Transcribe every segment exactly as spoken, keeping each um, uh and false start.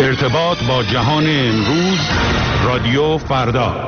ارتباط با جهان امروز، رادیو فردا.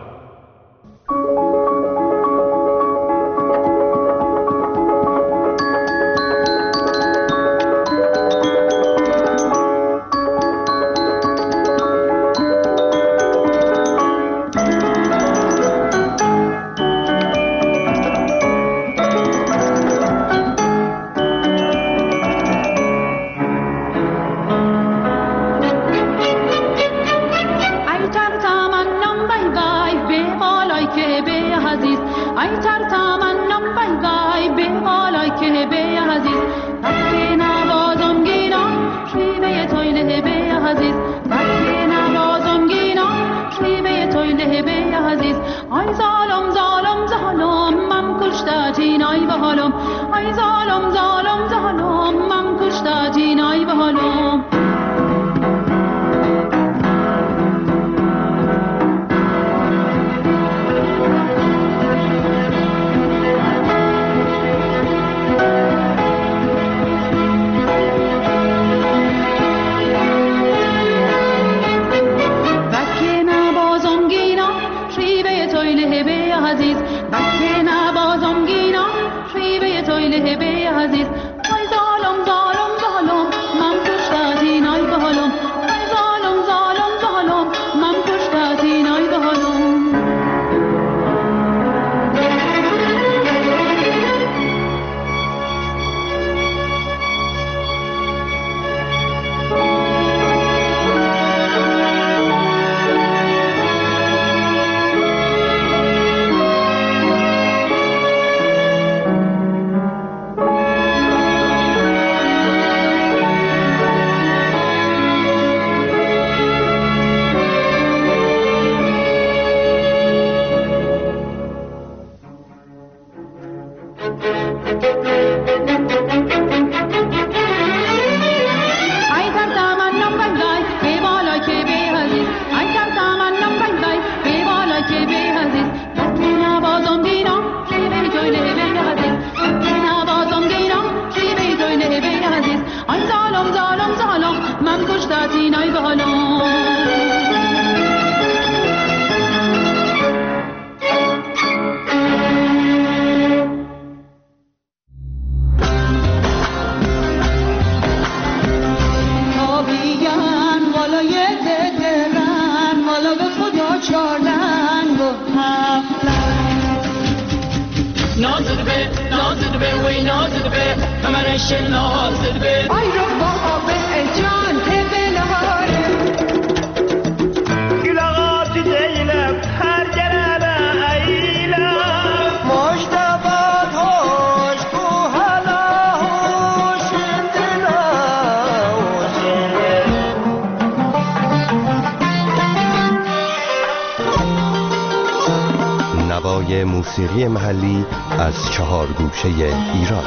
نوای موسیقی محلی از چهار گوشه ایران.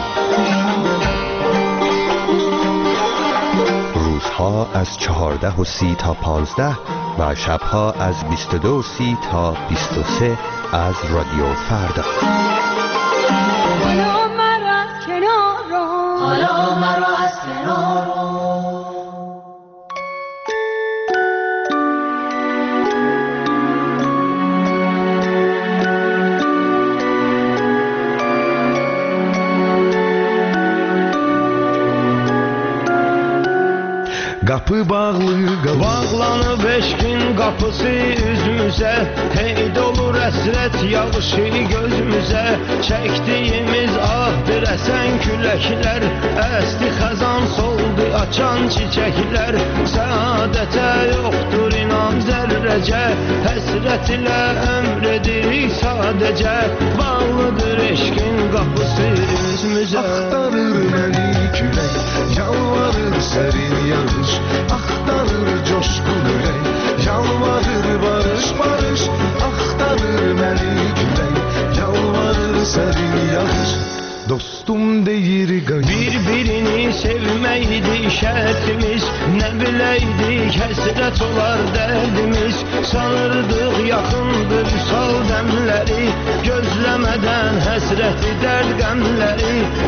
روزها از چهارده و سی تا پانزده و شبها از بیست و دو و سی تا بیست و سه از رادیو فردا. حالا مرا از کنار رو، حالا مرا از کنار رو. Qapı bağlı, bağlanıb eşkin qapısı üzümüzə. Heyd olur əsrət yağışı gözümüzə. Çəkdiyimiz ahdır əsən küləklər. Əsti xəzan soldu açan çiçəklər. Səadətə yoxdur inan zərrəcə. Həsrət ilə əmr edirik sadəcə. Bağlıdır eşkin qapısı üzümüzə. Axtarır məni külək, yalvarır sərin yağış. Axtarır coşqun ürək, yalvarır barış barış. Axtarır məni külək, yalvarır sərin yağış. Dostum deyir qayıt. Bir-birini sevməkdi şərtimiz. Nə biləydik həsrət olar dərdimiz. Sanırdıq yaxındır vüsal dəmləri. Gözləmədən həsrəti dərd qəmləri. Biz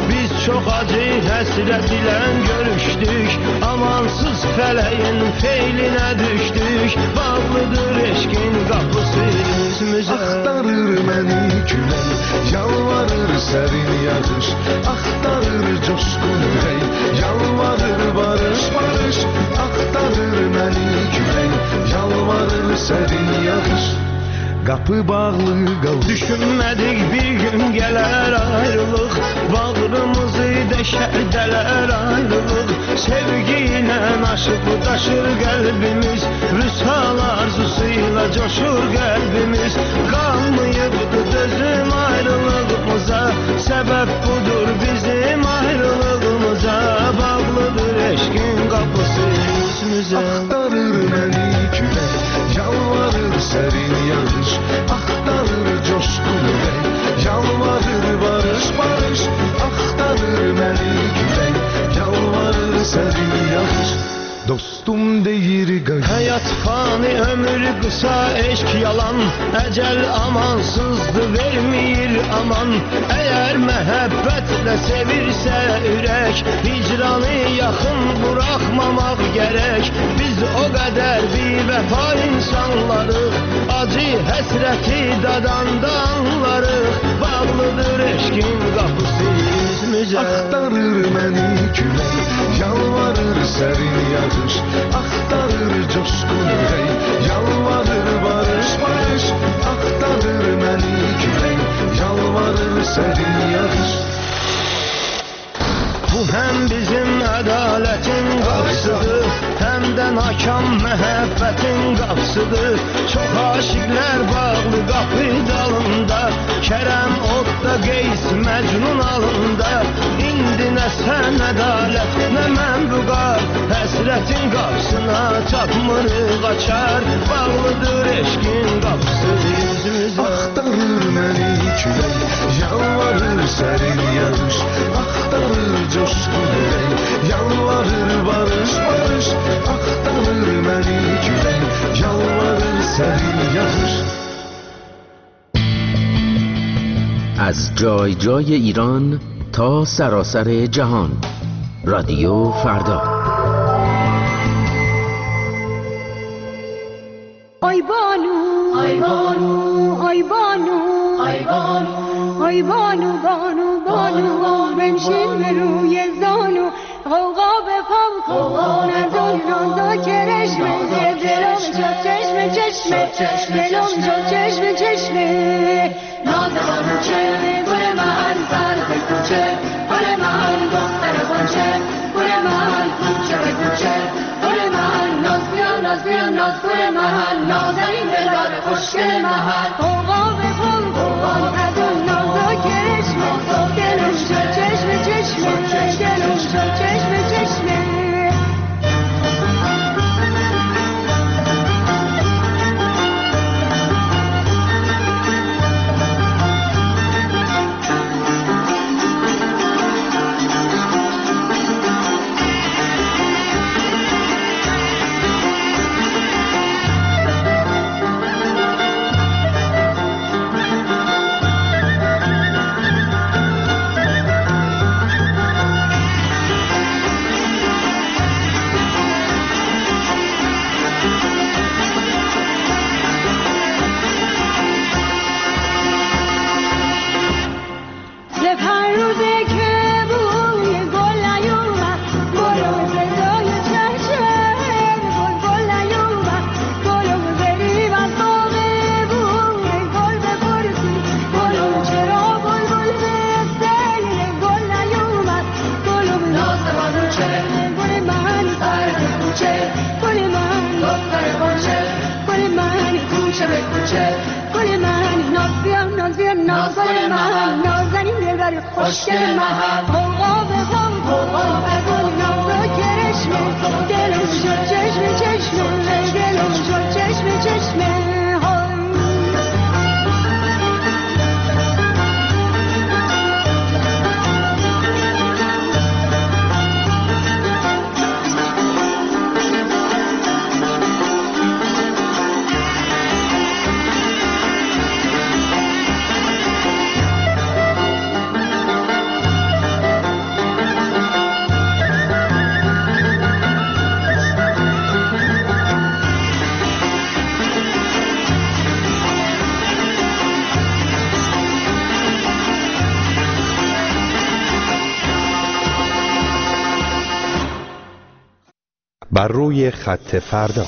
Çok acı həsrət ilə görüşdük, amansız fələyin feylinə düşdük. Bağlıdır eşqin qapısı üzümüzə. Axtarır məni külək, yalvarır sərin yağış. Axtarır coşqun ürək, yalvarır barış barış. Axtarır məni külək, yalvarır sərin yağış. Qapı bağlı qal. Düşünmədik bir gün gələr ayrılıq, bağrımızı deşər dələr ayrılıq. Sevgi ilə aşıb daşır qəlbimiz, vüsal arzusuyla coşur qəlbimiz. Qalmayıbdı dözüm ayrılığımıza, səbəb budur bizim ayrılığımıza. Bağlıdır eşqin qapısı üzümüzə. Axtarır məni külək, yalvarır sərin yağış. Axtarır coşqun ürək, yalvarır barış barış. Axtarır məni külək, yalvarır sərin yağış. Dostum deyir qaç. Həyat fani, ömür qısa, eşq yalan. Əcəl amansızdır, vermir aman. Əgər məhəbbətlə sevirsə ürək, hicranı yaxın buraxmamaq gərək. Biz o qədər bivəfa insanlarıq, acı həsrəti dadanda anlarıq. Bağlıdır eşqin qapısı üzümüzə. Axtarır məni külək, yalvarır sərin yağış. Axtarır coşqun ürək, yalvarır barış barış. Axtarır məni külək, yalvarır sərin yağış. Bu həm bizim ədalətin qapısıdır, həm də nakam məhəbbətin qapısıdır. Çox aşiqlər bağlı qapı dalında, Kərəm otda, Qeys Məcnun alında. İndi nə sən ədalət, nə mən vüqar, həsrətin qapısına çatmırıq açar. Bağlıdır eşqin qapısı üzümüzə. Axtarır məni külək, yalvarır sərin yağış. Axtarır coşqun ürək, yalvarır barış barış. Axtarır məni külək, yalvarır sərin yağış. از جای جای ایران تا سراسر جهان، رادیو فردا. آی بانو آی بانو آی بانو آی بانو آی بانو بانو بانو بنشین به روی زانو غوغا به پام کن از اون راندا کرشمه دلم جا چشمه چشمه دلم جا چشمه چشمه نازم چه گل من سر به کوچه گل من دختر خونچه گل من کوچه به کوچه گل من ناز بیا ناز بیا ناز گل من نازنین دلدار خوشگل من غوغا به پام کن از اون راندا کرشمه دلم جا چشمه چشمه دلم جا چشمه چشمه خوشگل محل غوغا به غم غوغا به گل نازا کرشمه دلم شد چشم چشمه دلم شد چشم چشمه بر روی خط فردا.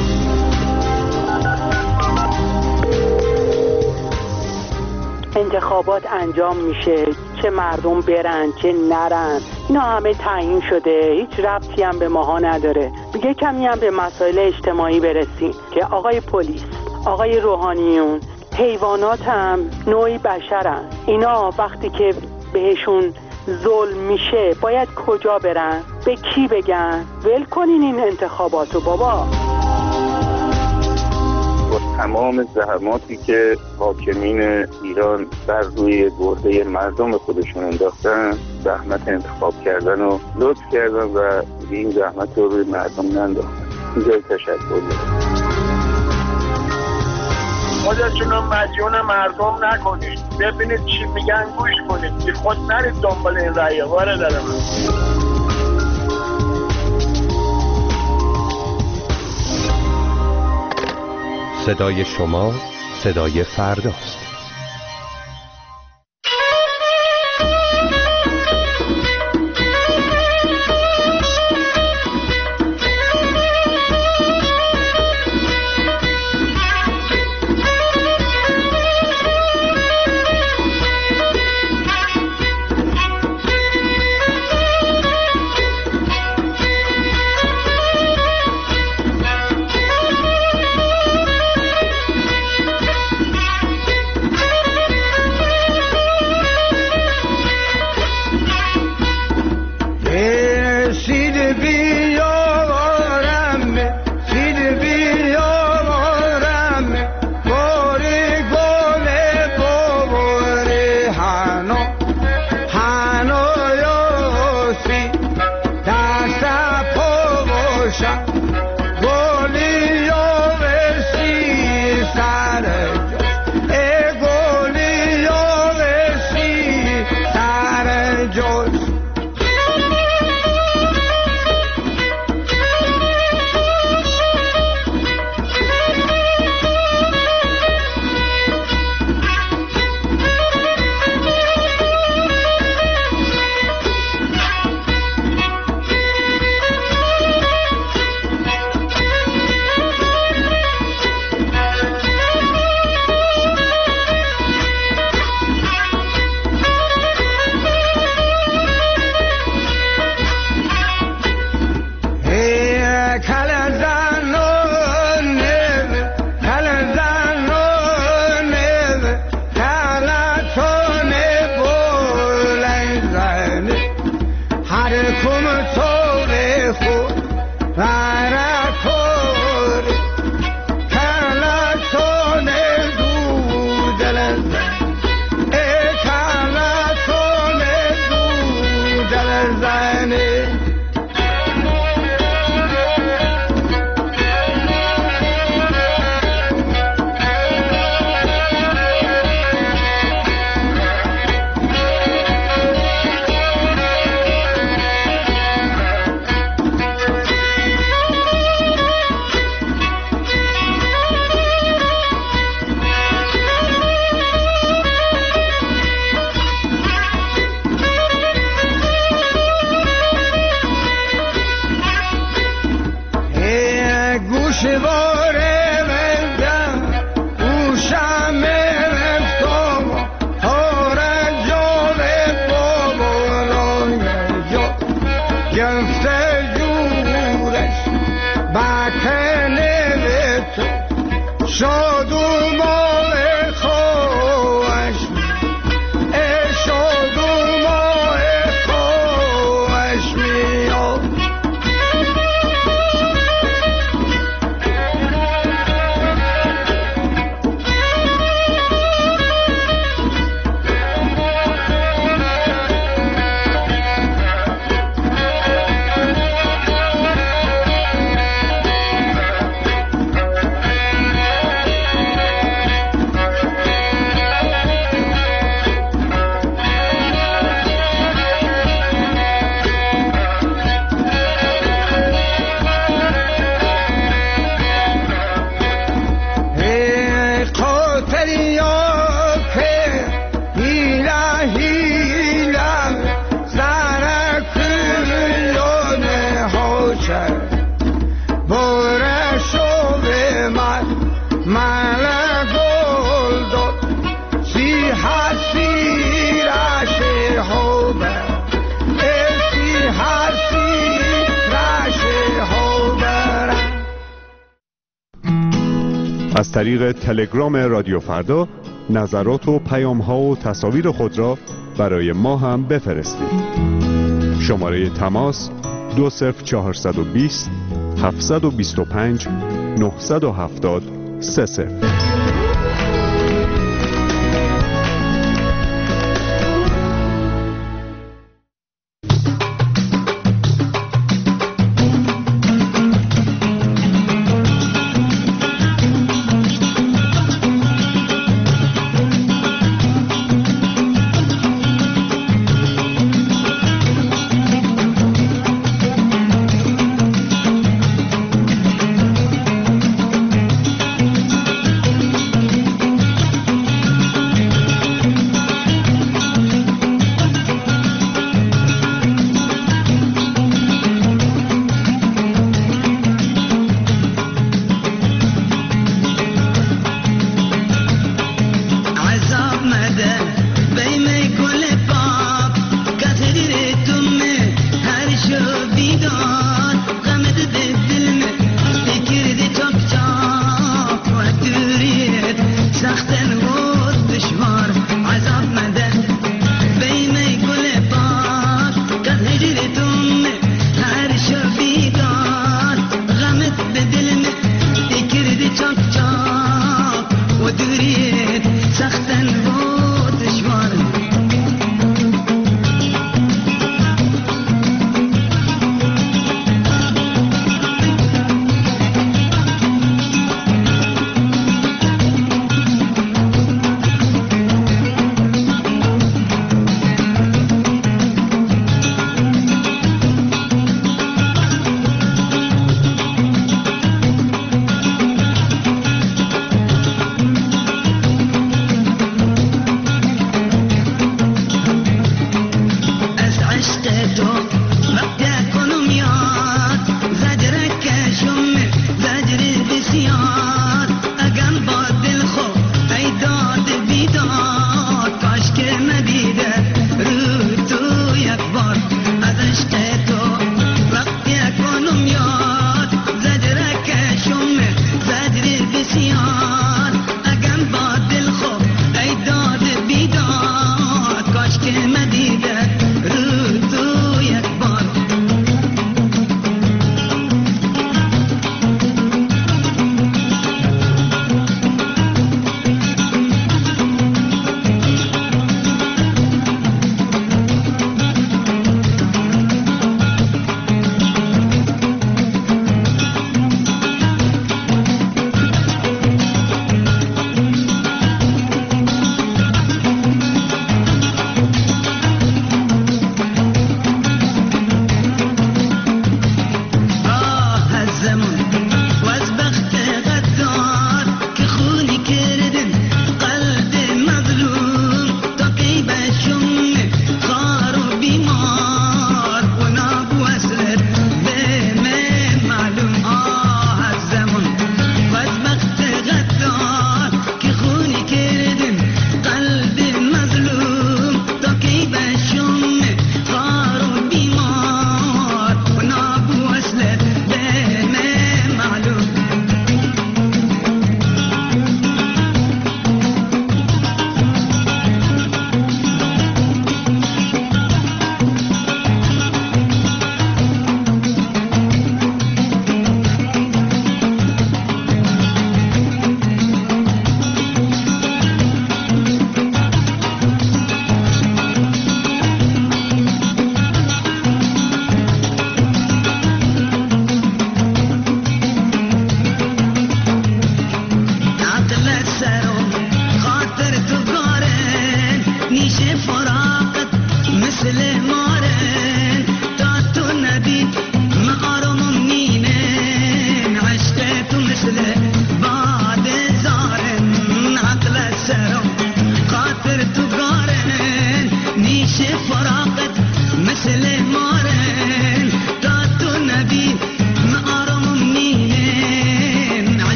انتخابات انجام میشه، چه مردم برن چه نرن اینا همه تعیین شده، هیچ ربطی هم به ماها نداره. دیگه کمی هم به مسائل اجتماعی برسیم که آقای پلیس، آقای روحانیون، حیوانات هم نوعی بشرن. اینا وقتی که بهشون ظلم میشه باید کجا برن؟ به کی بگن؟ ول کنین این انتخاباتو بابا. با تمام زحماتی که حاکمین ایران بر روی گرده مردم خودشون انداختن، زحمت انتخاب کردن و لطف کردن و این زحمت رو روی مردم ننداختن. اینجا تشکر دارم. خودتون رو مدیون مردم نکنید، ببینید چی میگن گوش کنید، بی خود نرید دنبال این رأی واره دارم. صدای شما صدای فرداست. برشو به من ملک گل داد سی حسی رشه خوبه سی حسی رشه خوبه. از طریق تلگرام رادیو فردا نظرات و پیام ها و تصاویر خود را برای ما هم بفرستید. شماره تماس دو صفر چهارصد و بیست هفتصد و بیست و پنج نهصد و هفتاد سه صفر.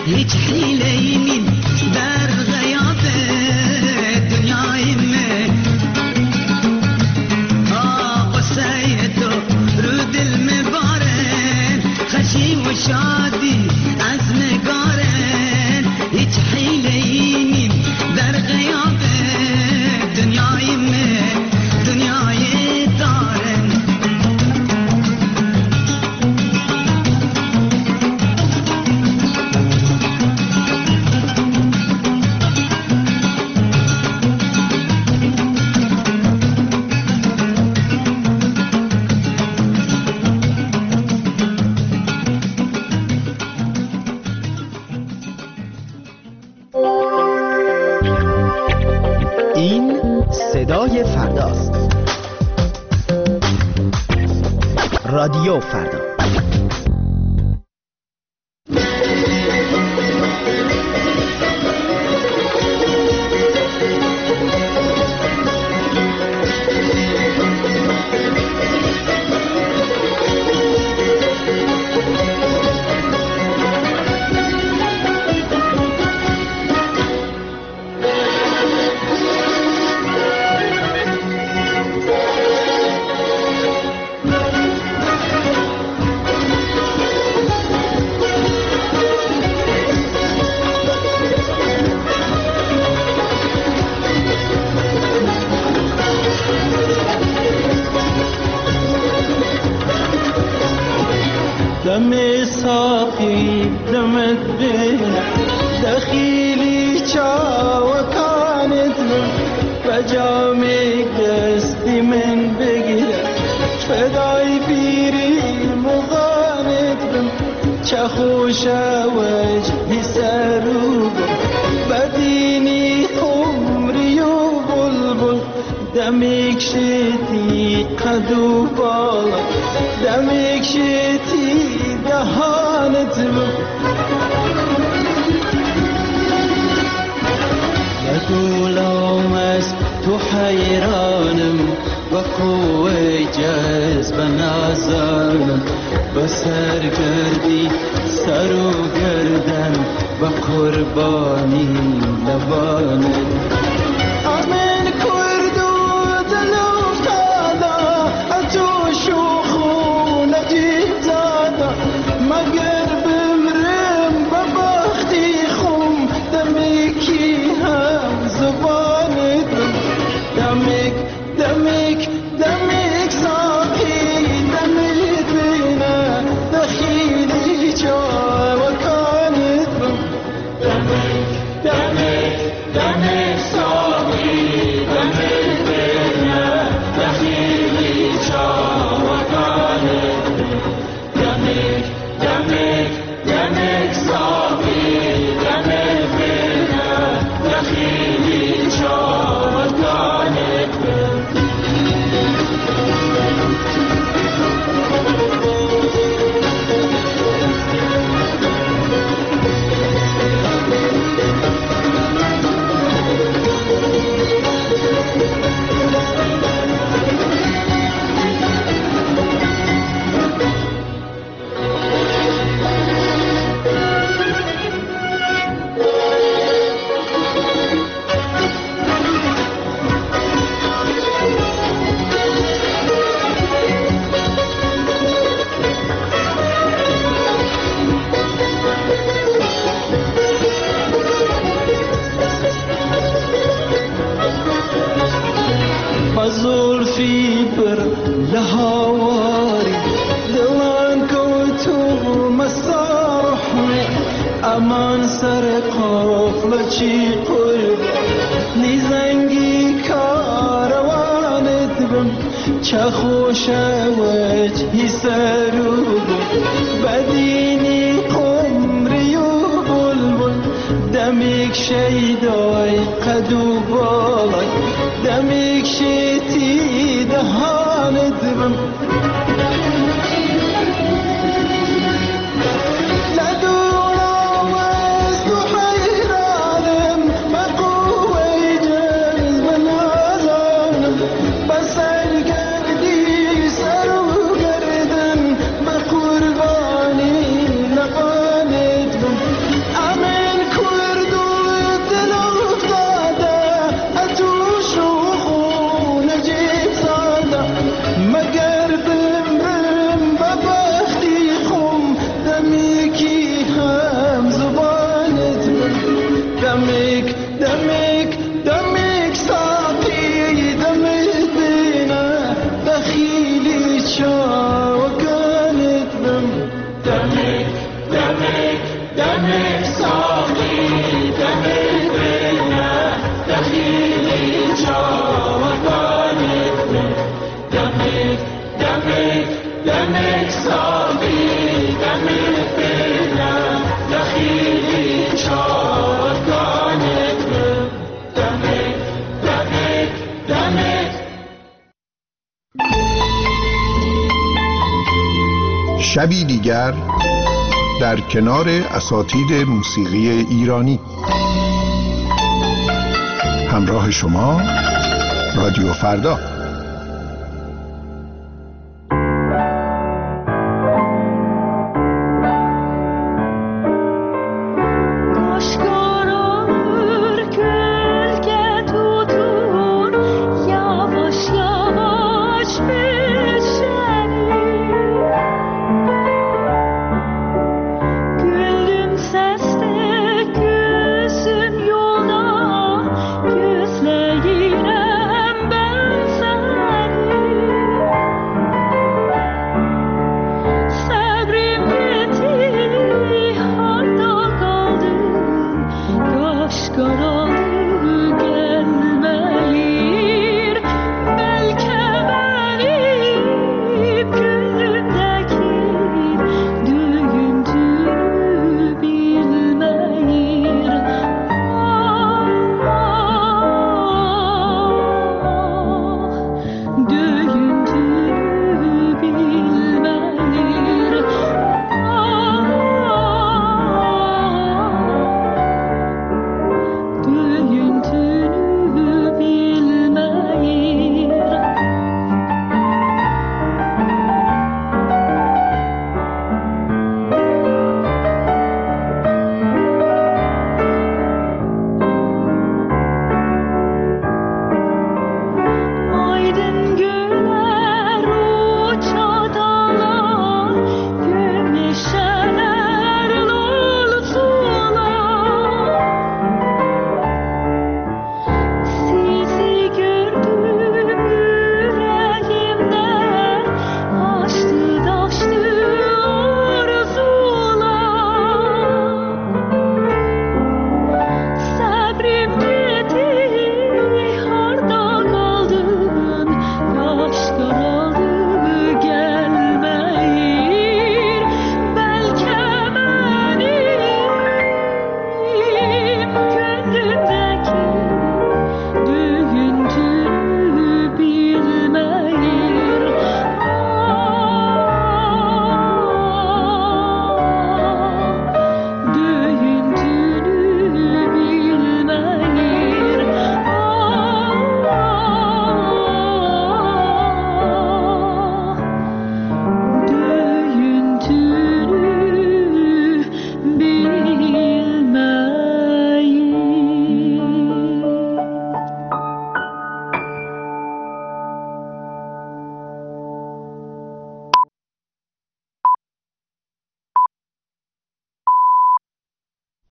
هیچ حیله‌ای نیم در غیاب دنیای من قصه تو رو دل مبارن خشیم و شادی از نگارن هیچ حیله‌ای نیم در غیاب دنیای من دنیای دارن صدای فرداست. رادیو فردا. دم ساقي دمت بينا دخيلي چا وكانت بجامك دستي من بگير فداي بيري مغانت بم چه خوش وجهي سروب بديني عمري وبلبل دمك شتي قدو بالا دمك شتي دهانت لدولهم از تو حیرانم و قوه جذب نازانم به سرگردی سر و گردن و قربانی لبانت آمین کردو دل افتادا اتو شوخو نجیب زادا مگر بمرم ببختی خم دمکی هم زبانت دمک دمک دمک ساقی دمک بینه دخیلی جا وکانت دمک دمک دمک ساقی دمک بینه دخیلی جا وکانت دمک دمک دمک ساقی دمک بینه دخیلی جا وکانت زلفی بر لهواری دلان کو تو مسارحنی امان سر قفل چی قرب نیزنگی کاروانت بم چه خوش وجهی سروب بدینی قمری و بلبل دمیک شیدای قدو بالای دمیک شیتی دهانت بم I'm دمك ساقي دمك بينا دخيلي جاودانك دمك دمك دمك ساقي دمك بينا دخيلي جاودانك دمك دمك دمك. شبی دیگر در کنار اساتید موسیقی ایرانی. همراه شما رادیو فردا.